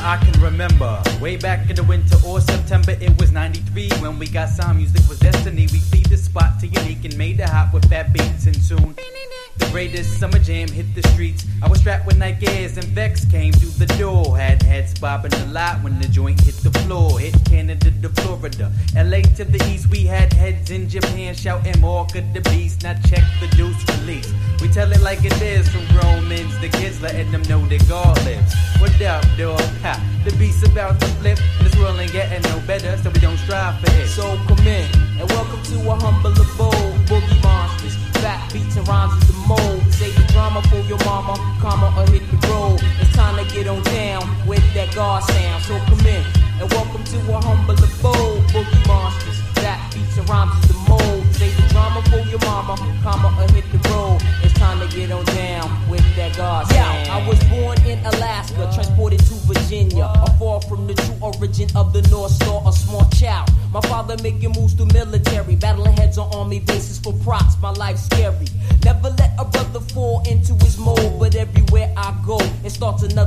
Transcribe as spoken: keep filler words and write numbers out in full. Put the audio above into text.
I can remember. Way back in the winter or September, it was ninety-three. When we got sound, music was destiny. We feed the spot to Unique and made it hot with fat beats and tune. The greatest summer jam hit the streets. I was strapped with Nike Airs and Vex came through the door. Had heads bobbing a lot when the joint hit the floor. Hit Canada to Florida, L A to the east. We had heads in Japan shouting more could the beast. Now check the deuce release. We tell it like it is, from grown men to kids, letting them know that God lives. What up, dog? Ha, the beast's about to flip. This world ain't getting no better, so we don't strive for it. So come in and welcome to a humble abode. Boogie monsters, fat beats and rhymes is the mold. Say the drama for your mama, comma or hit the road. It's time to get on down with that God sound. So come in and welcome to a humble abode. Boogie monsters, fat beats and rhymes is the mold. Say the drama for your mama, comma or hit the road. It's time to get on down with that God sound. Yeah, I was born in Alaska, transported to Virginia. Afar from the true origin of the North Star, a small child. My father making moves through military, battling heads on army bases for props. My life's scary. Never let a brother fall into his mold, but everywhere I go,